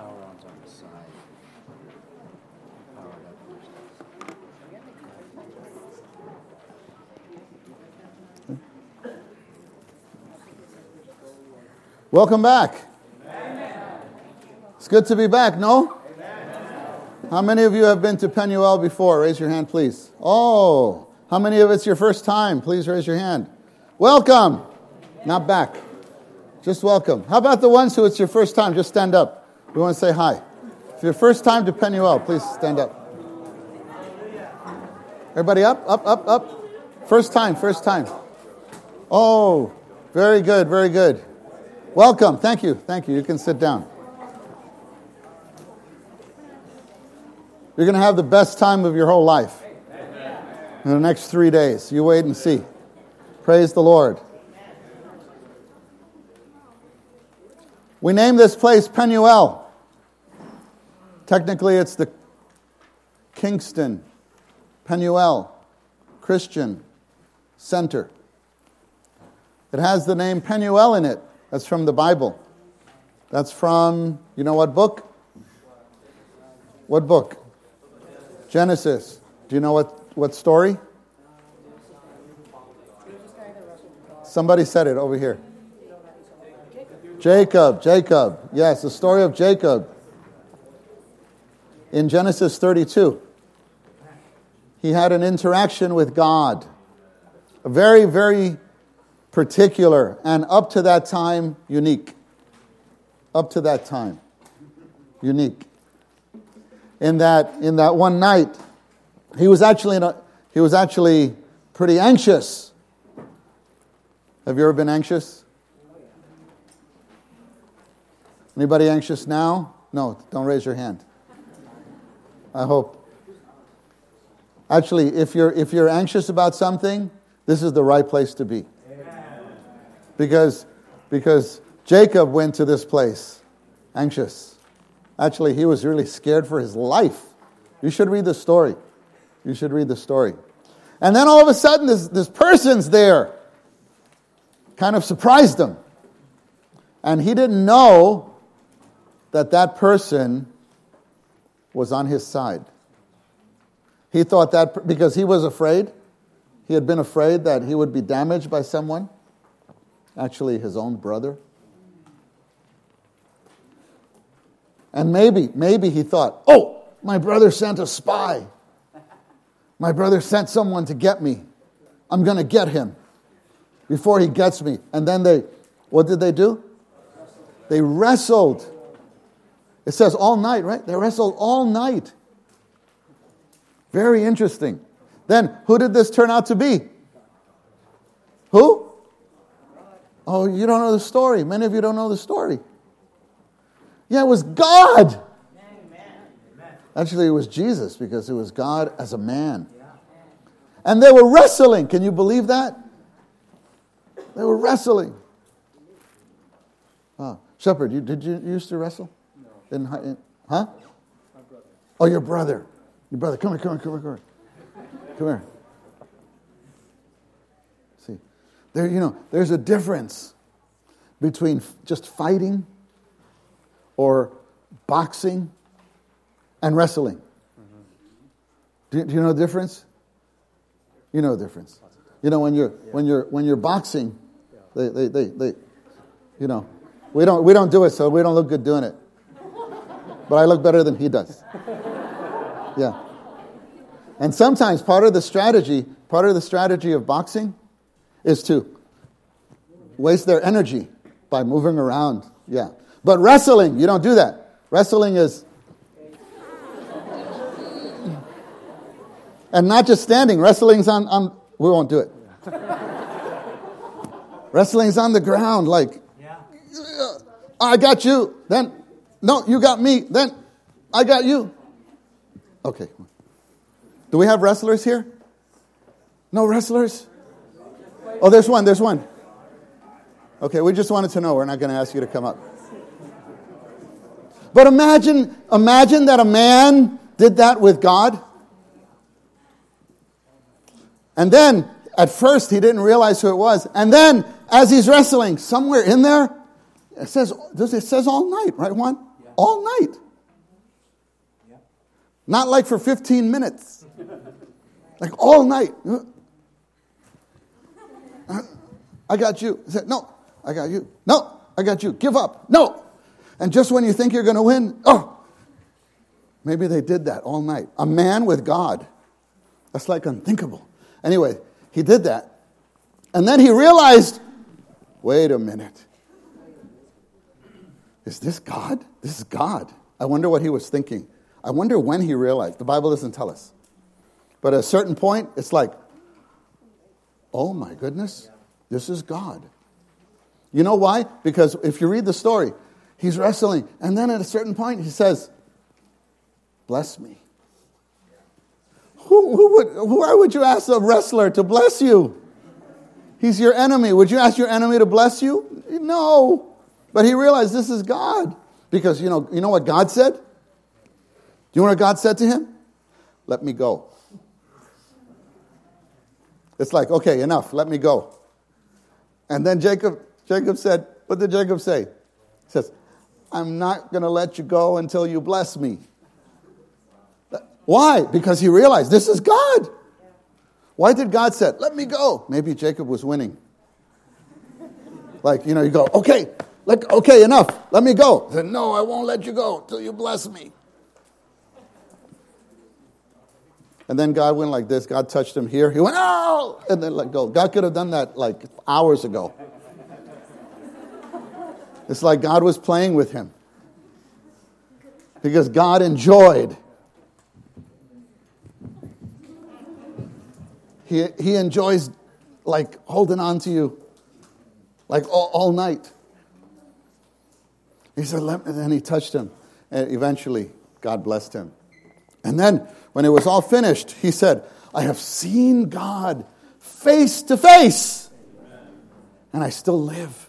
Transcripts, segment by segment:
Welcome back. It's good to be back, no? How many of you have been to Penuel before? Raise your hand, please. Oh, how many of it's your first time? Please raise your hand. Welcome. Not back. Just welcome. How about the ones who it's your first time? Just stand up. We want to say hi. If your first time to Penuel, please stand up. Everybody up, up, up, up. First time, first time. Oh, very good, very good. Welcome. Thank you. Thank you. You can sit down. You're going to have the best time of your whole life in the next 3 days. You wait and see. Praise the Lord. We name this place Penuel. Technically, it's the Kingston Penuel Christian Center. It has the name Penuel in it. That's from the Bible. That's from, you know what book? What book? Genesis. Do you know what story? Somebody said it over here. Jacob. Yes, the story of Jacob. In Genesis 32. He had an interaction with God. A very, very particular, and up to that time, unique. Up to that time, unique. In that one night, he was actually pretty anxious. Have you ever been anxious? Anybody anxious now? No, don't raise your hand. I hope. Actually, if you're anxious about something, this is the right place to be. Because Jacob went to this place anxious. Actually, he was really scared for his life. You should read the story. You should read the story. And then all of a sudden, this person's there. Kind of surprised him. And he didn't know that person was on his side. He thought that because he was afraid. He had been afraid that he would be damaged by someone. Actually, his own brother. And maybe he thought, oh, my brother sent a spy. My brother sent someone to get me. I'm going to get him before he gets me. And then what did they do? They wrestled. It says all night, right? They wrestled all night. Very interesting. Then, who did this turn out to be? Who? Oh, you don't know the story. Many of you don't know the story. Yeah, it was God. Actually, it was Jesus, because it was God as a man. And they were wrestling. Can you believe that? They were wrestling. Oh, Shepherd, did you used to wrestle? No. Huh? My brother. Oh, your brother. Your brother. Come here. Come here. See, there's a difference between just fighting or boxing and wrestling. Mm-hmm. Do you know the difference? You know the difference. You know when you're boxing, they we don't do it, so we don't look good doing it. But I look better than he does. Yeah. And sometimes part of the strategy of boxing is to waste their energy by moving around. Yeah. But wrestling, you don't do that. Wrestling is... And not just standing. Wrestling's on we won't do it. Wrestling's on the ground, like, I got you. Then, no, you got me. Then, I got you. Okay. Do we have wrestlers here? No wrestlers? Oh, there's one. Okay, we just wanted to know. We're not going to ask you to come up. But imagine that a man did that with God. And then, at first, he didn't realize who it was. And then, as he's wrestling, somewhere in there, it says all night, right, Juan? Yeah. All night. Not like for 15 minutes. Like all night. I got you. He said, no, I got you. No, I got you. Give up. No. And just when you think you're going to win, maybe they did that all night. A man with God. That's like unthinkable. Anyway, he did that. And then he realized, wait a minute. Is this God? This is God. I wonder what he was thinking. I wonder when he realized. The Bible doesn't tell us. But at a certain point, it's like, oh my goodness, this is God. You know why? Because if you read the story, he's wrestling. And then at a certain point, he says, bless me. Why would you ask a wrestler to bless you? He's your enemy. Would you ask your enemy to bless you? No. But he realized this is God. Because you know what God said? Do you know what God said to him? Let me go. It's like, okay, enough, let me go. And then Jacob said, what did Jacob say? He says, I'm not going to let you go until you bless me. Why? Because he realized this is God. Why did God say, let me go? Maybe Jacob was winning. Like, you go, okay, enough, let me go. He said, no, I won't let you go till you bless me. And then God went like this. God touched him here. He went, oh! And then let go. God could have done that like hours ago. It's like God was playing with him. Because God enjoyed. He enjoys like holding on to you like all night. He said, and then he touched him. And eventually, God blessed him. And then, when it was all finished, he said, I have seen God face to face. And I still live.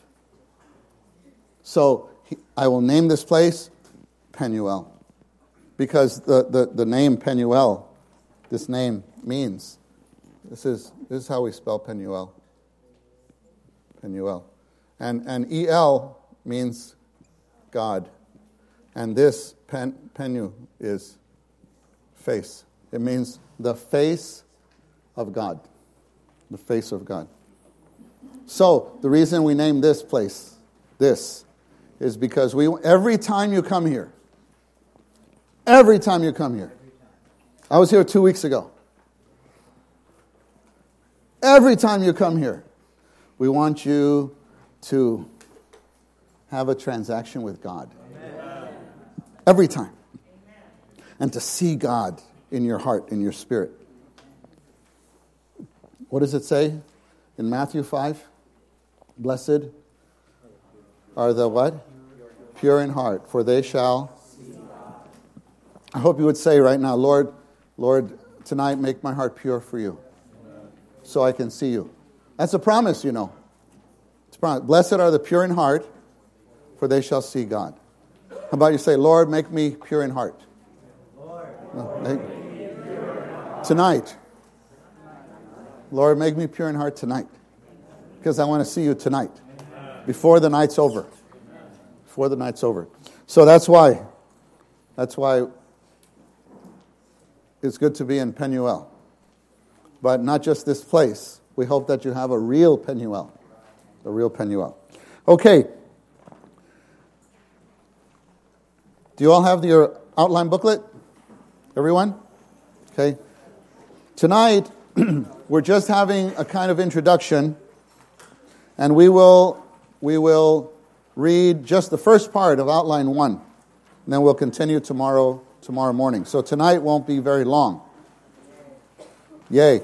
So, I will name this place Penuel. Because the name Penuel, this name means, this is how we spell Penuel. Penuel. And El means God. And this Penu is face. It means the face of God. The face of God. So, the reason we name this place, this, is because every time you come here, I was here 2 weeks ago. Every time you come here, we want you to have a transaction with God. Amen. Every time. And to see God in your heart, in your spirit. What does it say in Matthew 5? Blessed are the what? Pure in heart, for they shall. I hope you would say right now, Lord, tonight make my heart pure for you, so I can see you. That's a promise, It's a promise. Blessed are the pure in heart, for they shall see God. How about you say, Lord, make me pure in heart. Tonight. Lord, make me pure in heart tonight. Because I want to see you tonight. Before the night's over. Before the night's over. So that's why it's good to be in Penuel. But not just this place. We hope that you have a real Penuel. A real Penuel. Okay. Do you all have your outline booklet? Everyone? Okay. Tonight, we're just having a kind of introduction, and we will read just the first part of outline 1, and then we'll continue tomorrow morning. So tonight won't be very long. Yay.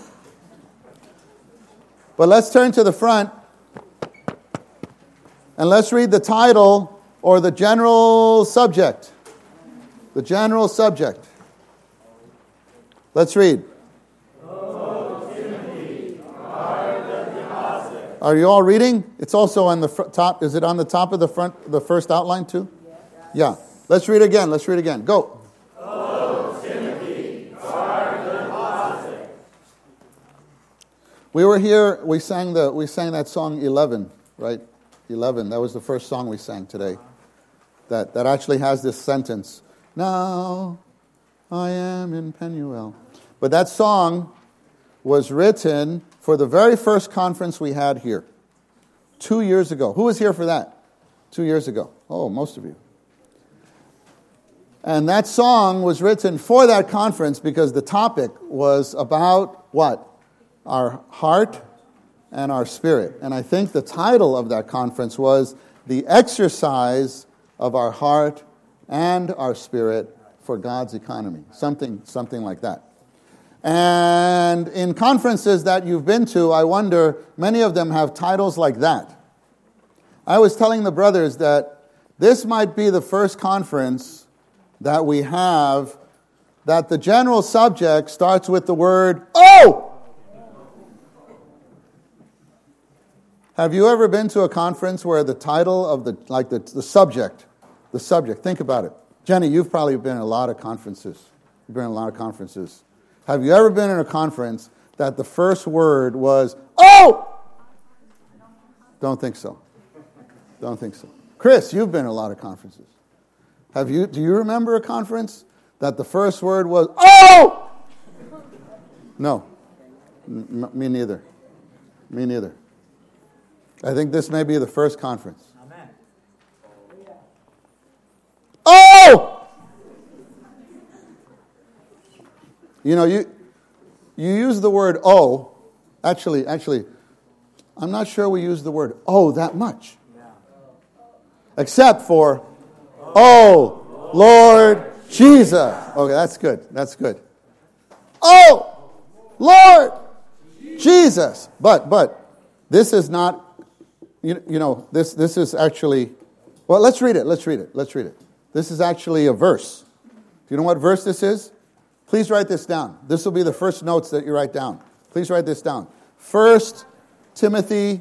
But let's turn to the front, and let's read the title or the general subject. The general subject. Let's read. Are you all reading? It's also on the top. Is it on the top of the first outline too? Yeah. Let's read again. Go. O Timothy, guard the deposit. We were here. We sang that song 11, right? 11. That was the first song we sang today. that actually has this sentence, now I am in Penuel. But that song was written for the very first conference we had here 2 years ago. Who was here for that? 2 years ago. Oh, most of you. And that song was written for that conference because the topic was about what? Our heart and our spirit. And I think the title of that conference was The Exercise of Our Heart and Our Spirit for God's Economy. Something like that. And in conferences that you've been to, I wonder, many of them have titles like that. I was telling the brothers that this might be the first conference that we have that the general subject starts with the word, oh! Have you ever been to a conference where the title of the subject, think about it. Jenny, you've probably been in a lot of conferences. You've been in a lot of conferences. Have you ever been in a conference that the first word was, oh! Don't think so. Don't think so. Chris, you've been in a lot of conferences. Do you remember a conference that the first word was, oh! No. Me neither. Me neither. I think this may be the first conference. Amen. Oh! You know, you use the word oh. Actually, I'm not sure we use the word oh that much. Except for, oh, Lord Jesus. Okay, that's good. That's good. Oh, Lord Jesus. But this is not, this is actually, well, let's read it. This is actually a verse. Do you know what verse this is? Please write this down. This will be the first notes that you write down. Please write this down. 1 Timothy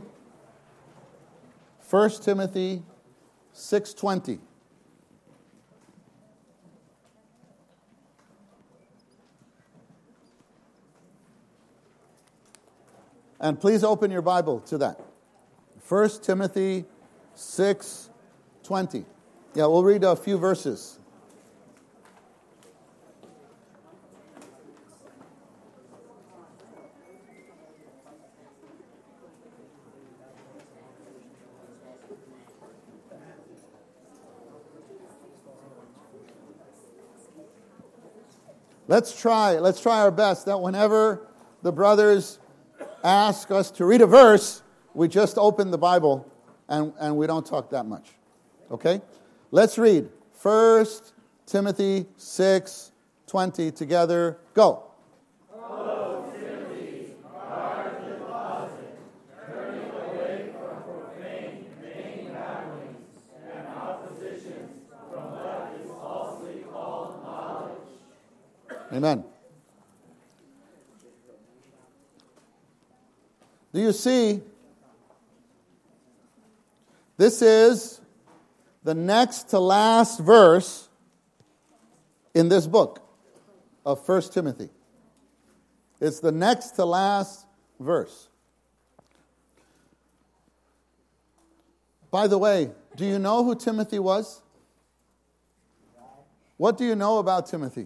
6:20. And please open your Bible to that. 1 Timothy 6:20. Yeah, we'll read a few verses. Let's try our best that whenever the brothers ask us to read a verse, we just open the Bible and we don't talk that much. Okay? Let's read 1 Timothy 6:20 together. Go. O Timothy, guard the closet, turning away from profane vain babblings and oppositions from what is falsely called knowledge. Amen. Do you see? This is the next to last verse in this book of 1 Timothy. It's the next to last verse. By the way, do you know who Timothy was? What do you know about Timothy?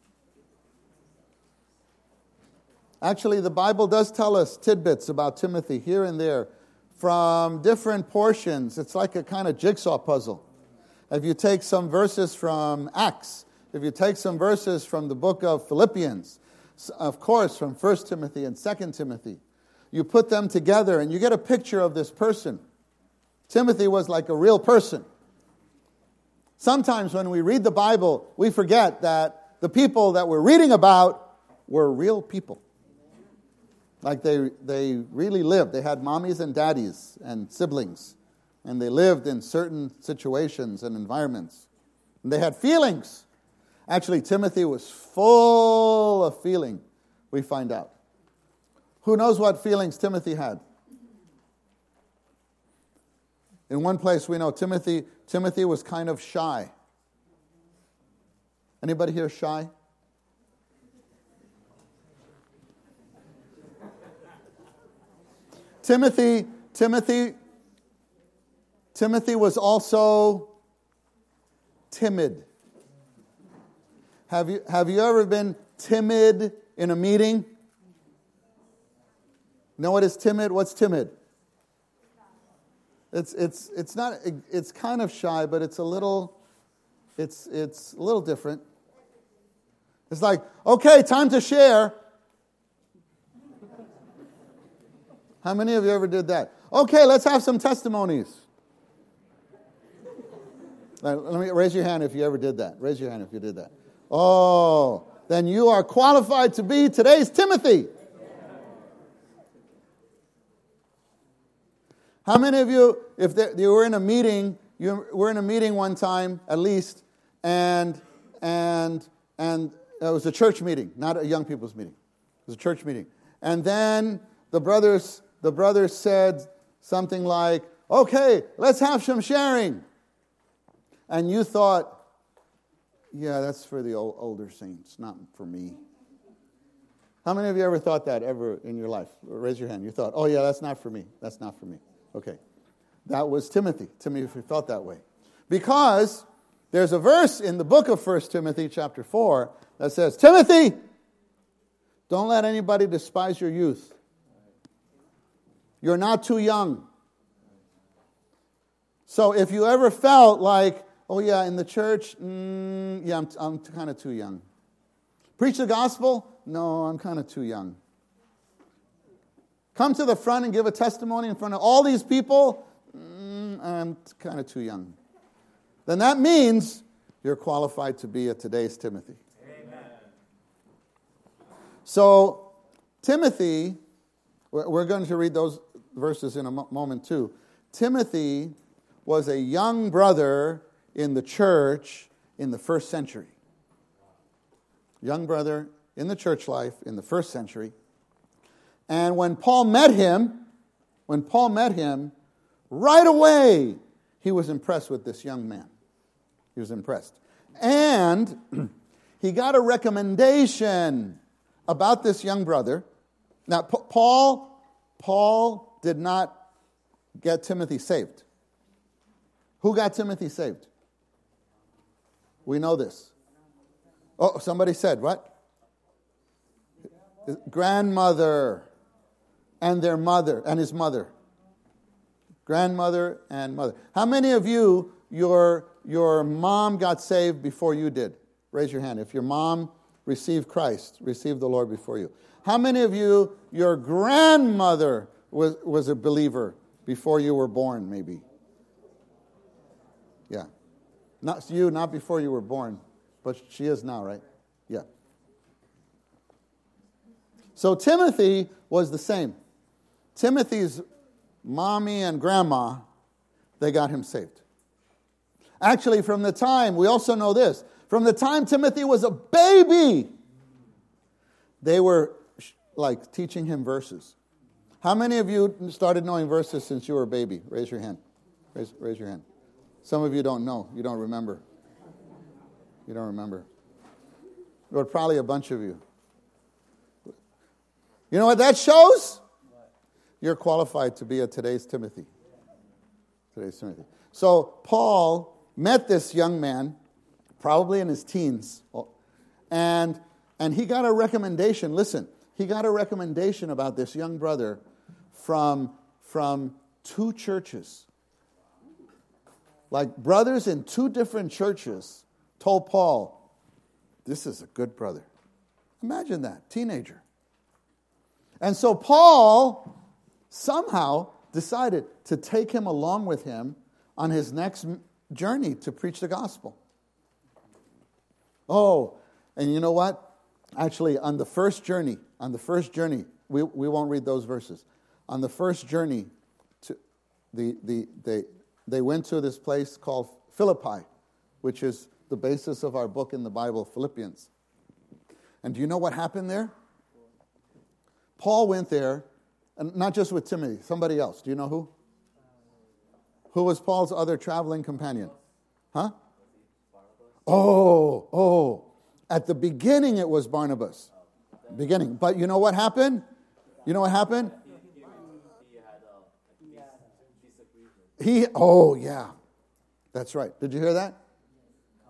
Actually, the Bible does tell us tidbits about Timothy here and there from different portions. It's like a kind of jigsaw puzzle. If you take some verses from Acts, if you take some verses from the book of Philippians, of course, from 1 Timothy and 2 Timothy, you put them together and you get a picture of this person. Timothy was like a real person. Sometimes when we read the Bible, we forget that the people that we're reading about were real people. Like they really lived. They had mommies and daddies and siblings. And they lived in certain situations and environments. And they had feelings. Actually, Timothy was full of feeling, we find out. Who knows what feelings Timothy had? In one place we know Timothy was kind of shy. Anybody here shy? Timothy was also timid. Have you ever been timid in a meeting? Know what is timid? What's timid? It's not, it's kind of shy, but it's a little different. It's like, okay, time to share. How many of you ever did that? Okay, let's have some testimonies. Let me raise your hand if you ever did that. Raise your hand if you did that. Oh, then you are qualified to be today's Timothy. How many of you, if you were in a meeting, you were in a meeting one time at least, and it was a church meeting, not a young people's meeting. It was a church meeting. And then the brothers said something like, okay, let's have some sharing. And you thought, yeah, that's for the older saints, not for me. How many of you ever thought that ever in your life? Raise your hand. You thought, oh yeah, that's not for me. That's not for me. Okay. That was Timothy. Timothy felt that way. Because there's a verse in the book of 1 Timothy chapter 4 that says, Timothy, don't let anybody despise your youth. You're not too young. So if you ever felt like, oh yeah, in the church, yeah, I'm kind of too young. Preach the gospel? No, I'm kind of too young. Come to the front and give a testimony in front of all these people? I'm kind of too young. Then that means you're qualified to be a today's Timothy. Amen. So, Timothy, we're going to read those verses in a moment too. Timothy was a young brother in the church in the first century. Young brother in the church life in the first century. And when Paul met him, right away, he was impressed with this young man. He was impressed. And he got a recommendation about this young brother. Now, Paul did not get Timothy saved. Who got Timothy saved? We know this. Oh, somebody said, what? Grandmother and their mother, and his mother. Grandmother and mother. How many of you, your mom got saved before you did? Raise your hand. If your mom received Christ, received the Lord before you. How many of you, your grandmother was a believer before you were born, maybe? Yeah. Not you, not before you were born, but she is now, right? Yeah. So Timothy was the same. Timothy's mommy and grandma, they got him saved. Actually, from the time, we also know this, from the time Timothy was a baby, they were like teaching him verses. How many of you started knowing verses since you were a baby? Raise your hand. Raise your hand. Some of you don't know. You don't remember. You don't remember. There were probably a bunch of you. You know what that shows? You're qualified to be a today's Timothy. Today's Timothy. So Paul met this young man, probably in his teens, and he got a recommendation. Listen, he got a recommendation about this young brother from two churches. Like brothers in two different churches told Paul, this is a good brother. Imagine that, teenager. And so Paul somehow decided to take him along with him on his next journey to preach the gospel. Oh, and you know what? Actually, on the first journey, we won't read those verses. On the first journey, they went to this place called Philippi, which is the basis of our book in the Bible, Philippians. And do you know what happened there? Paul went there, and not just with Timothy, somebody else. Do you know who? Who was Paul's other traveling companion? Huh? Oh. At the beginning it was Barnabas. Beginning. But you know what happened? You know what happened? Oh, yeah. That's right. Did you hear that?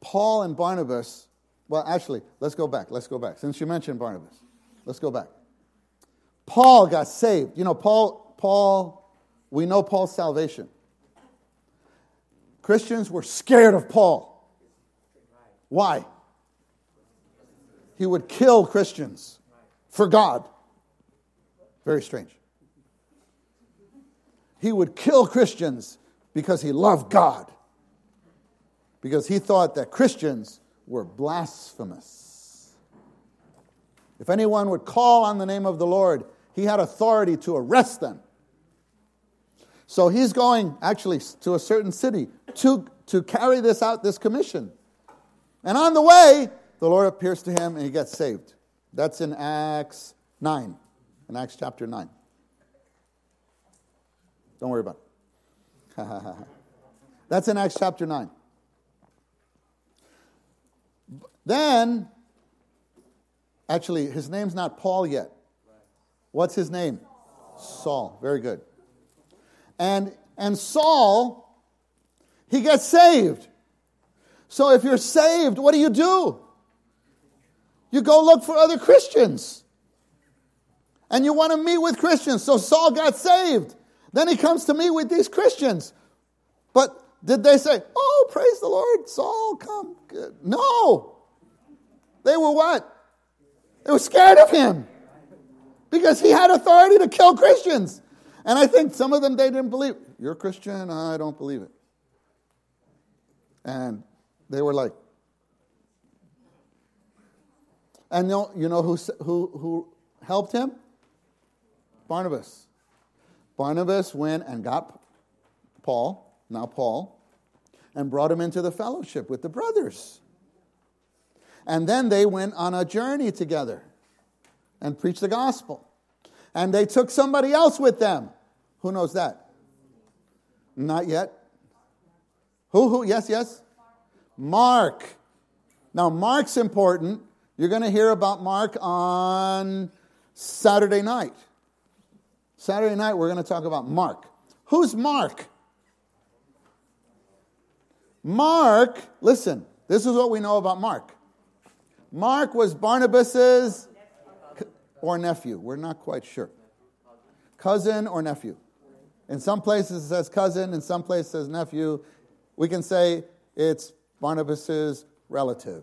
Paul and Barnabas, well, actually, let's go back. Since you mentioned Barnabas, let's go back. Paul got saved. You know, we know Paul's salvation. Christians were scared of Paul. Why? He would kill Christians for God. Very strange. He would kill Christians because he loved God. Because he thought that Christians were blasphemous. If anyone would call on the name of the Lord, he had authority to arrest them. So he's going actually to a certain city to carry this out, this commission. And on the way, the Lord appears to him and he gets saved. That's in Acts 9. In Acts chapter 9. Don't worry about it. That's in Acts chapter 9. Then, actually, his name's not Paul yet. What's his name? Saul. Very good. And Saul, he gets saved. So if you're saved, what do? You go look for other Christians. And you want to meet with Christians. So Saul got saved. Then he comes to meet with these Christians. But did they say, oh, praise the Lord, Saul, come? Good. No. They were what? They were scared of him. Because he had authority to kill Christians. And I think some of them, they didn't believe. You're a Christian? I don't believe it. And they were like, and you know who helped him? Barnabas. Barnabas went and got Paul, and brought him into the fellowship with the brothers. And then they went on a journey together and preached the gospel. And they took somebody else with them. Who knows that? Not yet. Who? Yes. Mark. Now, Mark's important. You're going to hear about Mark on Saturday night. Saturday night, we're going to talk about Mark. Who's Mark? Mark, listen, this is what we know about Mark. Mark was Barnabas's or nephew. We're not quite sure. Cousin or nephew. In some places it says cousin, in some places it says nephew. We can say it's Barnabas's relative.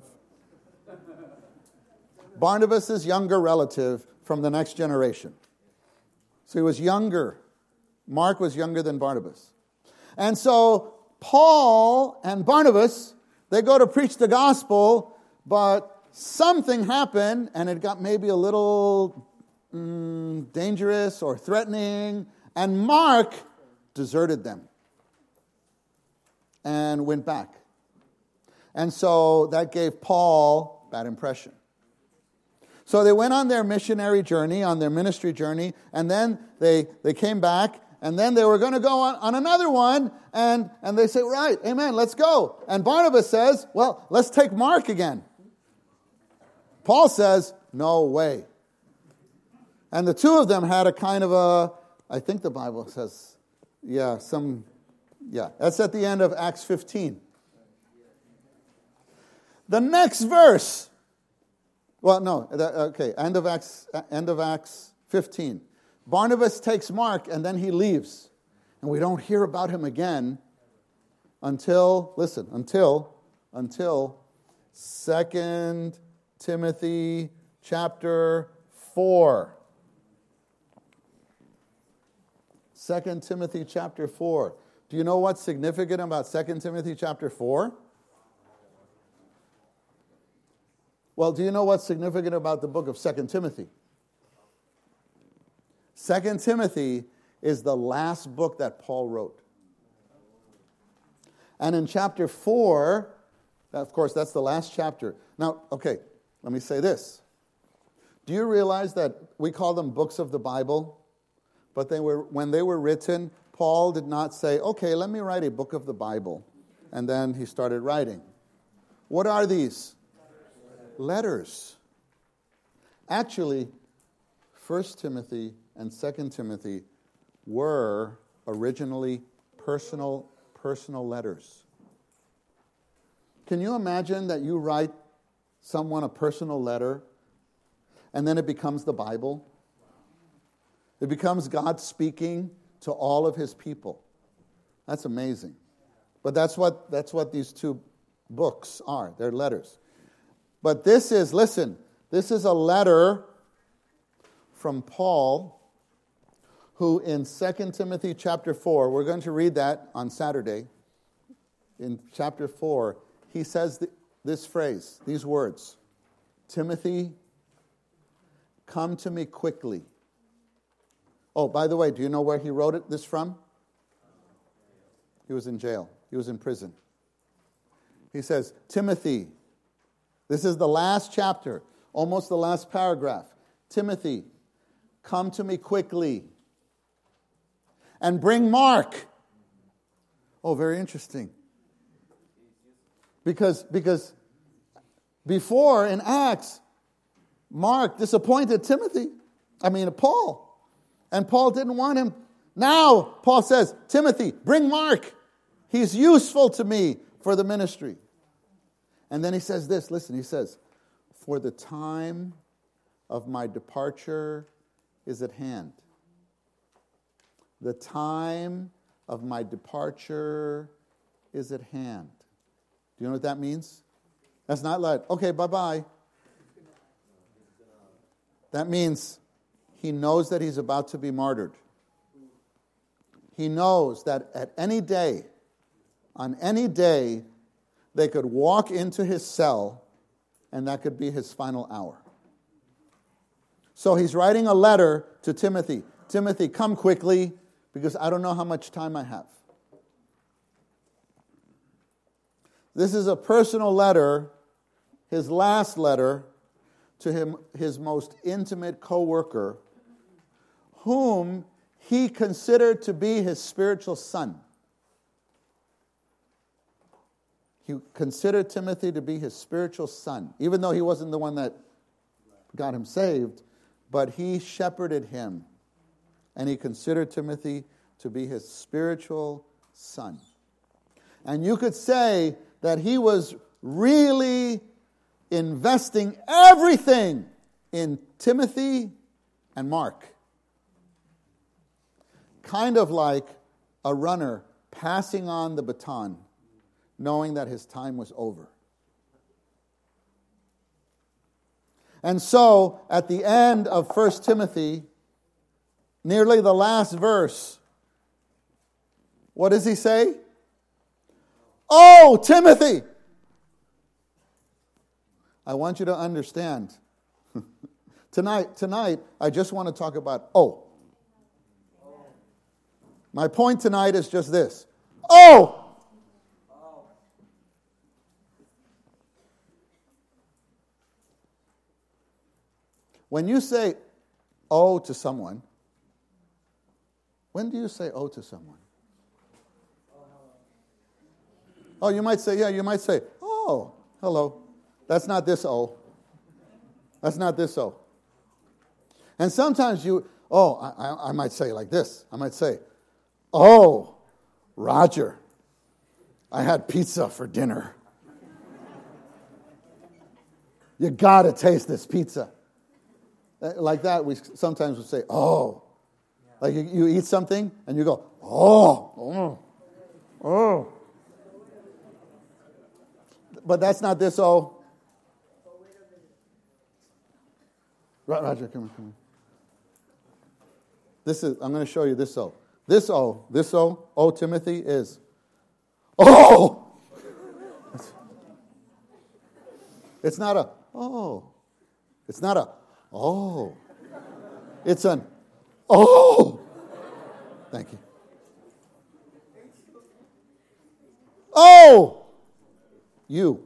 Barnabas's younger relative from the next generation. So he was younger. Mark was younger than Barnabas. And so Paul and Barnabas, they go to preach the gospel, but something happened and it got maybe a little dangerous or threatening, and Mark deserted them and went back. And so that gave Paul a bad impression. So they went on their missionary journey, on their ministry journey, and then they came back, and then they were going to go on another one, and they say, right, amen, let's go. And Barnabas says, well, let's take Mark again. Paul says, no way. And the two of them had a kind of I think the Bible says, that's at the end of Acts 15. The next verse, end of Acts 15. Barnabas takes Mark and then he leaves. And we don't hear about him again until 2 Timothy chapter 4. 2 Timothy chapter 4. Do you know what's significant about 2 Timothy chapter 4? Well, do you know what's significant about the book of 2 Timothy? 2 Timothy is the last book that Paul wrote. And in chapter 4, of course, that's the last chapter. Now, okay, let me say this. Do you realize that we call them books of the Bible? But when they were written, Paul did not say, okay, let me write a book of the Bible. And then he started writing. What are these? Letters. Actually, 1 Timothy and 2 Timothy were originally personal letters. Can you imagine that you write someone a personal letter and then it becomes the Bible? It becomes God speaking to all of his people. That's amazing. But that's what these two books are. They're letters. But this is a letter from Paul, who in 2 Timothy chapter 4, we're going to read that on Saturday. In chapter 4, he says this phrase, these words, Timothy, come to me quickly. Oh, by the way, do you know where he wrote this from? He was in jail. He was in prison. He says, Timothy, this is the last chapter, almost the last paragraph. Timothy, come to me quickly and bring Mark. Oh, very interesting. Because before in Acts, Mark disappointed Paul. And Paul didn't want him. Now, Paul says, Timothy, bring Mark. He's useful to me for the ministry. And then he says this, listen, he says, for the time of my departure is at hand. The time of my departure is at hand. Do you know what that means? That's not like, okay, bye-bye. That means he knows that he's about to be martyred. He knows that at any day, on any day, they could walk into his cell and that could be his final hour. So he's writing a letter to Timothy. Timothy, come quickly because I don't know how much time I have. This is a personal letter, his last letter, to him, his most intimate co-worker, whom he considered to be his spiritual son. He considered Timothy to be his spiritual son, even though he wasn't the one that got him saved, but he shepherded him, and he considered Timothy to be his spiritual son. And you could say that he was really investing everything in Timothy and Mark. Kind of like a runner passing on the baton, knowing that his time was over. And so, at the end of 1 Timothy, nearly the last verse, what does he say? Oh, Timothy! I want you to understand. Tonight, I just want to talk about oh. My point tonight is just this. Oh! When you say oh to someone, when do you say oh to someone? Oh, you might say, oh, hello. That's not this oh. That's not this oh. And sometimes I might say like this. I might say, oh, Roger, I had pizza for dinner. You got to taste this pizza. Like that, we sometimes would say, oh. Like you eat something and you go, oh. But that's not this oh. Roger, come on. I'm going to show you this oh. This oh, Timothy, is, oh! It's not a, oh. It's not a, oh. It's an, oh. Thank you. Oh! You.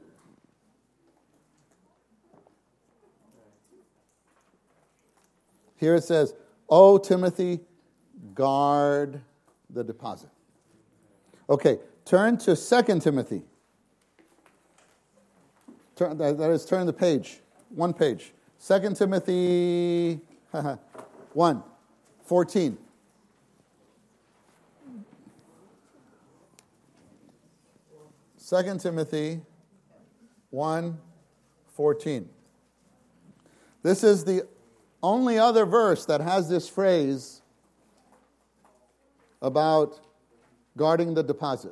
Here it says, oh, Timothy, guard the deposit. Okay, turn to 2 Timothy. Turn the page. One page. 2 Timothy 1:14. Second Timothy 1:14. This is the only other verse that has this phrase about guarding the deposit.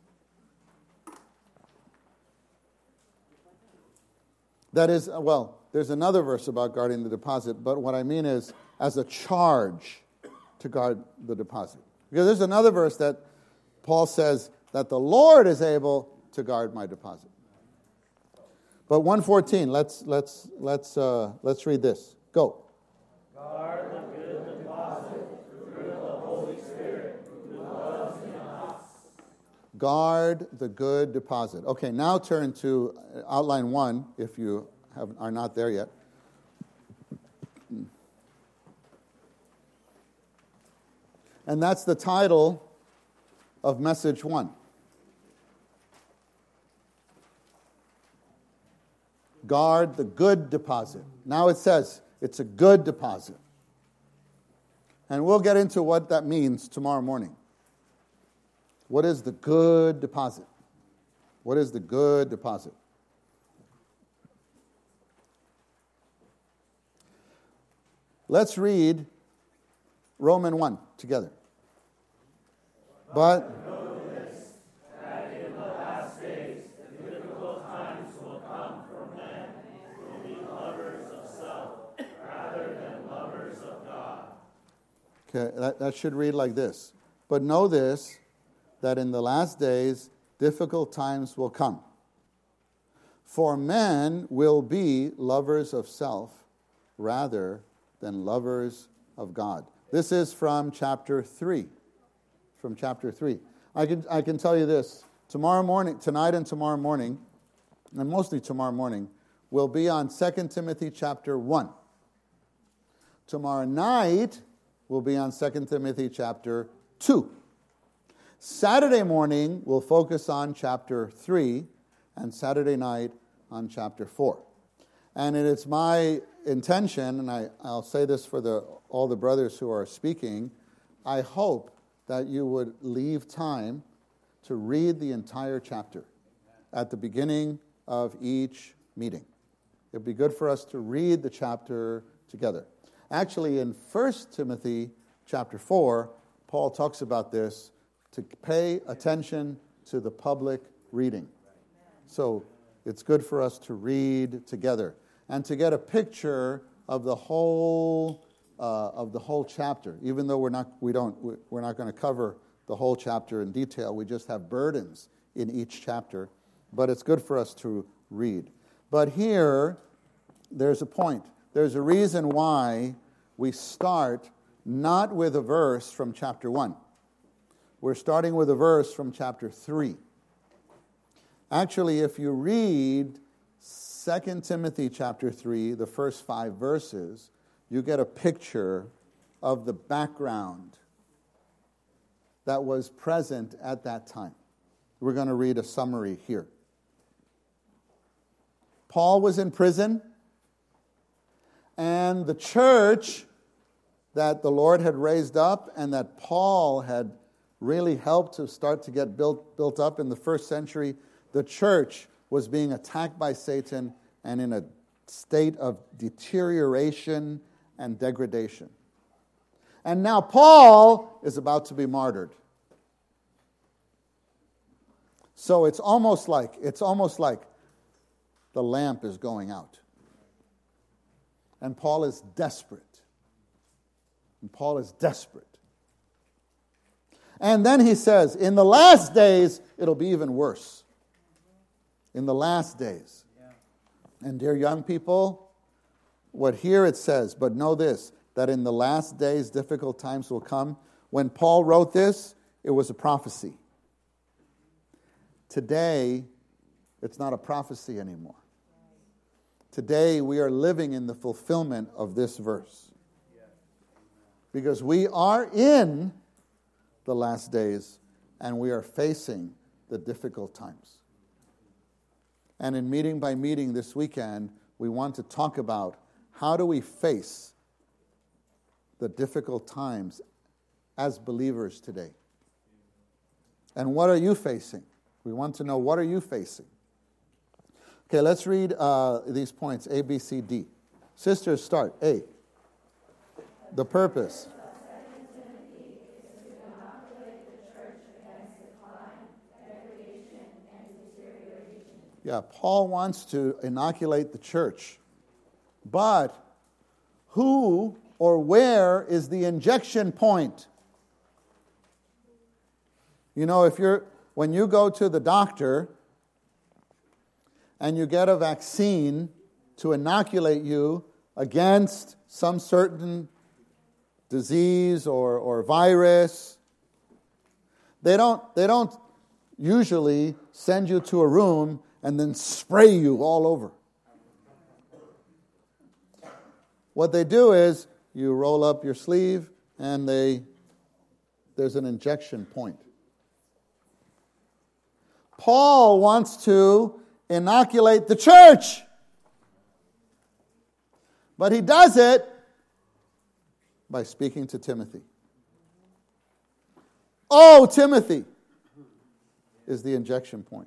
That is, well, there's another verse about guarding the deposit, but what I mean is as a charge to guard the deposit. Because there's another verse that Paul says that the Lord is able to guard my deposit. But 1:14, let's read this. Go. Guard the good deposit through the Holy Spirit who dwells in us. Guard the good deposit. Okay, now turn to outline 1 if you are not there yet. And that's the title of message 1. Guard the good deposit. Now it says it's a good deposit. And we'll get into what that means tomorrow morning. What is the good deposit? What is the good deposit? Let's read Romans 1 together. But okay, that should read like this. But know this, that in the last days difficult times will come. For men will be lovers of self rather than lovers of God. This is from chapter 3. From chapter 3. I can tell you this. Tomorrow morning, tonight and tomorrow morning, and mostly tomorrow morning, we'll be on 2 Timothy chapter 1. Tomorrow night, we'll be on 2 Timothy chapter 2. Saturday morning, we'll focus on chapter 3, and Saturday night on chapter 4. And it is my intention, and I'll say this for all the brothers who are speaking, I hope that you would leave time to read the entire chapter at the beginning of each meeting. It would be good for us to read the chapter together. Actually, in 1 Timothy chapter 4, Paul talks about this, to pay attention to the public reading. So it's good for us to read together and to get a picture of the whole chapter. Even though we're not going to cover the whole chapter in detail, we just have burdens in each chapter. But it's good for us to read. But here, there's a point. There's a reason why we start not with a verse from chapter 1. We're starting with a verse from chapter 3. Actually, if you read 2 Timothy chapter 3, the first 5 verses, you get a picture of the background that was present at that time. We're going to read a summary here. Paul was in prison, and the church that the Lord had raised up and that Paul had really helped to start to get built up in the first century, the church was being attacked by Satan and in a state of deterioration and degradation. And now Paul is about to be martyred. So it's almost like the lamp is going out. And Paul is desperate. And then he says, in the last days, it'll be even worse. In the last days. Yeah. And dear young people, what here it says, but know this, that in the last days, difficult times will come. When Paul wrote this, it was a prophecy. Today, it's not a prophecy anymore. Today, we are living in the fulfillment of this verse. Because we are in the last days, and we are facing the difficult times. And in meeting by meeting this weekend, we want to talk about how do we face the difficult times as believers today. And what are you facing? We want to know, what are you facing? Okay, let's read these points, A, B, C, D. Sisters, start. A, the purpose. Yeah, Paul wants to inoculate the church. But who or where is the injection point? You know, when you go to the doctor and you get a vaccine to inoculate you against some certain disease or virus, they don't usually send you to a room and then spray you all over. What they do is you roll up your sleeve and there's an injection point. Paul wants to inoculate the church. But he does it by speaking to Timothy. Oh, Timothy is the injection point.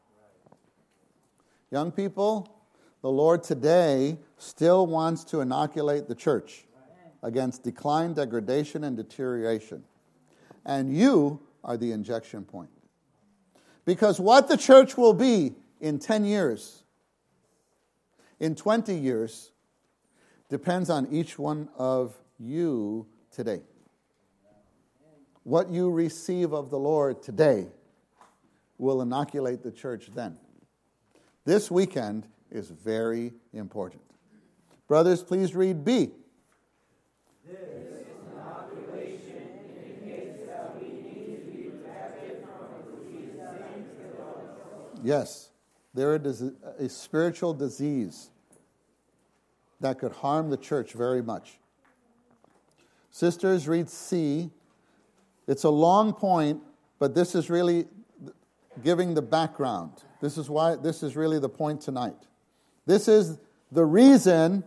Young people, the Lord today still wants to inoculate the church against decline, degradation, and deterioration. And you are the injection point. Because what the church will be in 10 years, in 20 years, depends on each one of you today. What you receive of the Lord today will inoculate the church then. This weekend is very important. Brothers, please read B. This inoculation indicates that we need to be protected from disease. Yes, there is a spiritual disease that could harm the church very much. Sisters, read C. It's a long point, but this is really giving the background. This is really the point tonight. This is the reason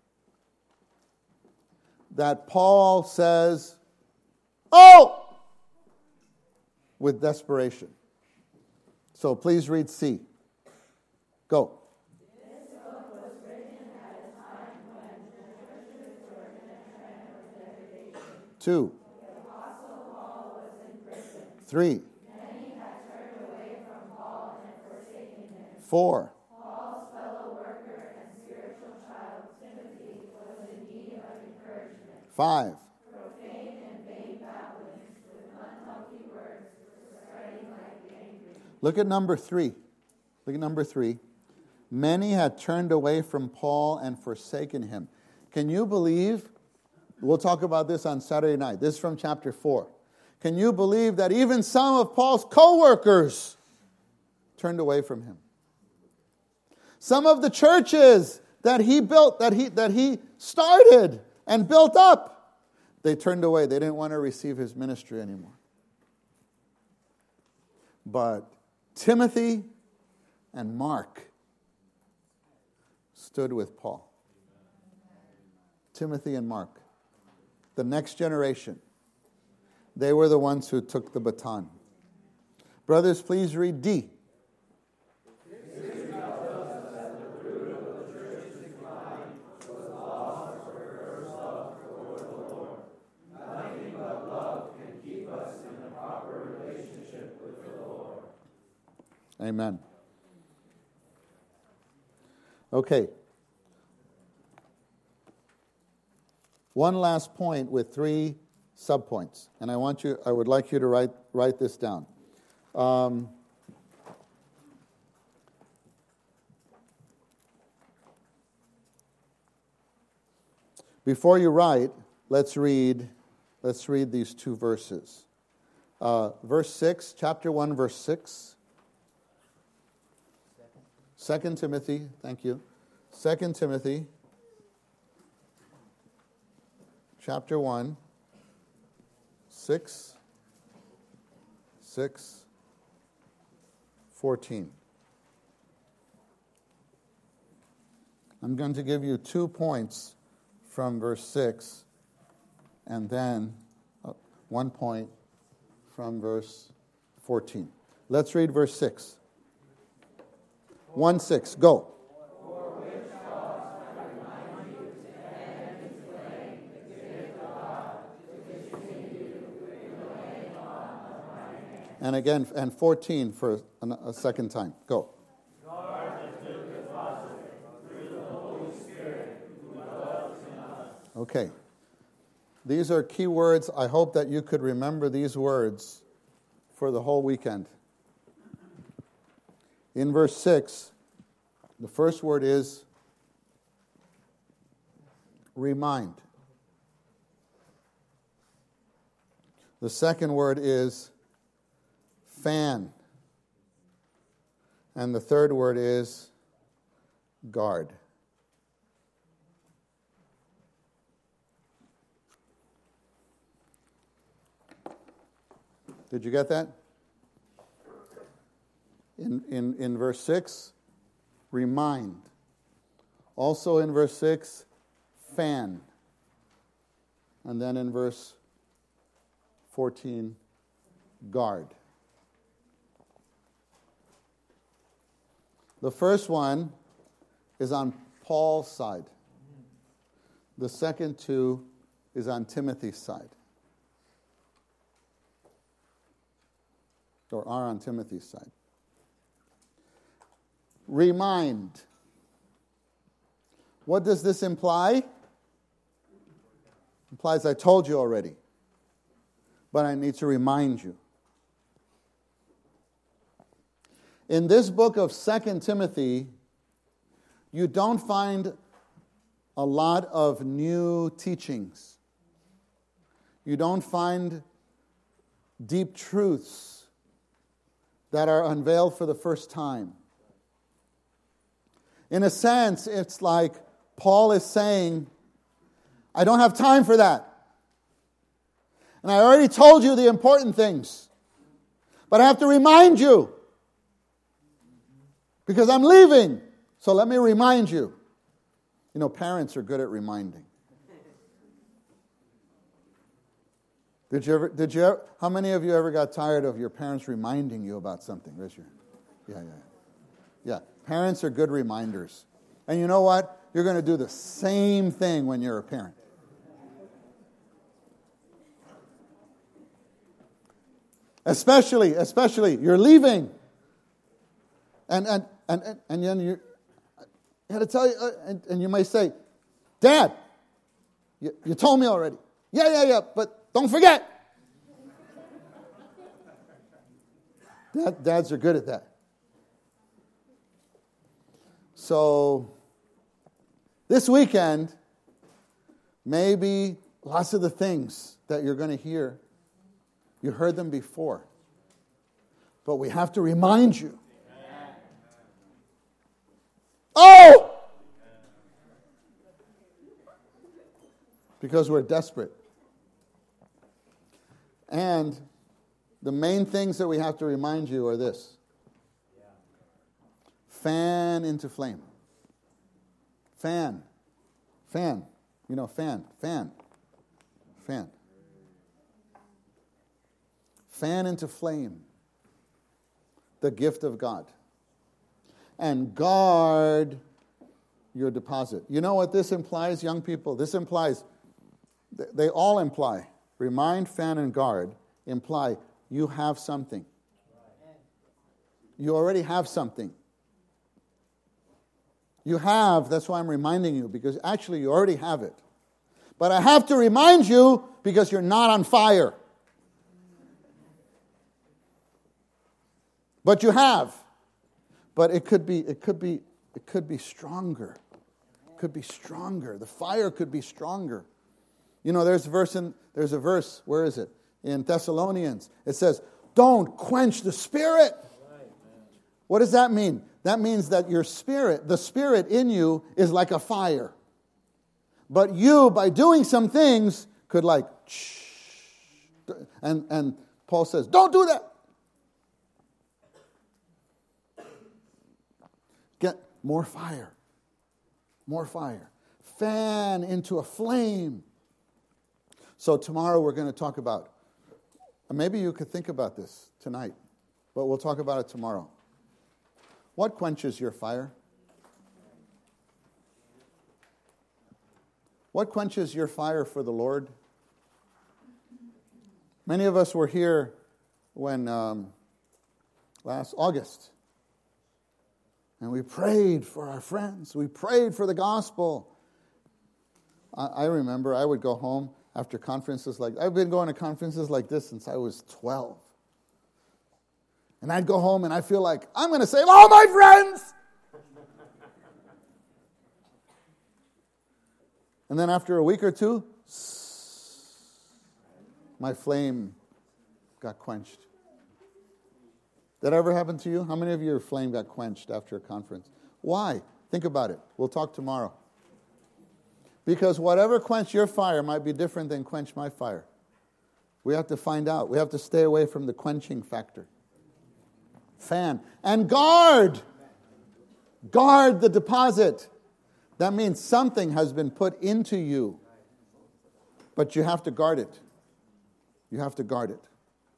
that Paul says, "Oh!" with desperation. So please read C. Go. This book was written at a time when the churches were in a trend of degradation. 2. The Apostle Paul was in prison. 3. Many had turned away from Paul and forsaken him. 4. Paul's fellow worker and spiritual child, Timothy, was in need of encouragement. 5. Profane and vain babblings with unhealthy words were spreading like gangrene. Look at number 3. Look at number 3. Many had turned away from Paul and forsaken him. Can you believe? We'll talk about this on Saturday night. This is from chapter 4. Can you believe that even some of Paul's co-workers turned away from him? Some of the churches that he built, that he started and built up, they turned away. They didn't want to receive his ministry anymore. But Timothy and Mark stood with Paul. Timothy and Mark, the next generation, they were the ones who took the baton. Brothers, please read D. Amen. Okay. One last point with 3 subpoints, and I would like you to write this down. Before you write, let's read these 2 verses. Verse 6, chapter 1, verse 6. 2 Timothy, thank you. 2 Timothy, chapter 1, 6, 14. I'm going to give you 2 points from verse 6, and then 1 point from verse 14. Let's read verse 6. 1:6. Go. And again, and 14 for a second time. Go. Okay. These are key words. I hope that you could remember these words for the whole weekend. In verse 6, the first word is remind. The second word is fan. And the third word is guard. Did you get that? In verse 6, remind. Also in verse 6, fan. And then in verse 14, guard. The first one is on Paul's side. The second two is on Timothy's side. Or are on Timothy's side. Remind. What does this imply? Implies I told you already. But I need to remind you. In this book of 2 Timothy, you don't find a lot of new teachings. You don't find deep truths that are unveiled for the first time. In a sense, it's like Paul is saying, I don't have time for that. And I already told you the important things. But I have to remind you. Because I'm leaving. So let me remind you. You know, parents are good at reminding. How many of you ever got tired of your parents reminding you about something? Raise your hand. Yeah. Parents are good reminders. And you know what? You're going to do the same thing when you're a parent. Especially, you're leaving. And then you had to tell you, and you may say, Dad, you told me already. Yeah, but don't forget. Dads are good at that. So, this weekend, maybe lots of the things that you're going to hear, you heard them before. But we have to remind you. Oh! Because we're desperate. And the main things that we have to remind you are this. Fan into flame. Fan. You know, fan. Fan into flame. The gift of God. And guard your deposit. You know what this implies, young people? This implies, they all imply, remind, fan, and guard, imply you have something. You already have something. You have, that's why I'm reminding you, because actually you already have it. But I have to remind you because you're not on fire. But you have. But it could be stronger. It could be stronger. The fire could be stronger. You know, there's a verse, where is it? In Thessalonians. It says, don't quench the Spirit. What does that mean? That means that your spirit, the Spirit in you, is like a fire. But you, by doing some things, could like, and Paul says, don't do that. Get more fire. More fire. Fan into a flame. So tomorrow we're going to talk about, maybe you could think about this tonight, but we'll talk about it tomorrow. What quenches your fire? What quenches your fire for the Lord? Many of us were here when last August, and we prayed for our friends. We prayed for the gospel. I remember I would go home after conferences I've been going to conferences like this since I was 12. And I'd go home and I feel like, I'm going to save all my friends! And then after a week or two, my flame got quenched. Did that ever happen to you? How many of your flame got quenched after a conference? Why? Think about it. We'll talk tomorrow. Because whatever quenched your fire might be different than quench my fire. We have to find out. We have to stay away from the quenching factor. Fan. And guard. Guard the deposit. That means something has been put into you. But you have to guard it. You have to guard it.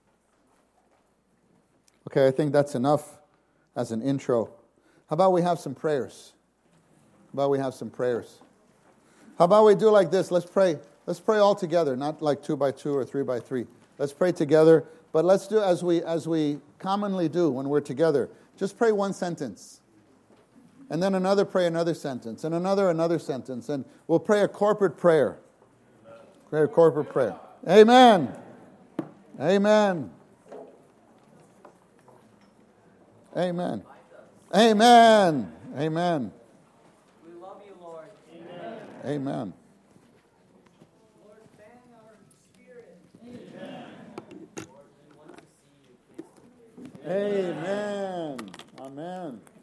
Okay, I think that's enough as an intro. How about we have some prayers? How about we have some prayers? How about we do like this? Let's pray. Let's pray all together, not like 2 by 2 or 3 by 3. Let's pray together, but let's do as we commonly do when we're together. Just pray one sentence. And then pray another sentence, and another sentence, and we'll pray a corporate prayer. Pray a corporate prayer. Amen. Amen. Amen. Amen. Amen. We love you, Lord. Amen. Amen. Lord, fan our spirit. Amen. Lord, we want to see you face to face. Amen. Amen.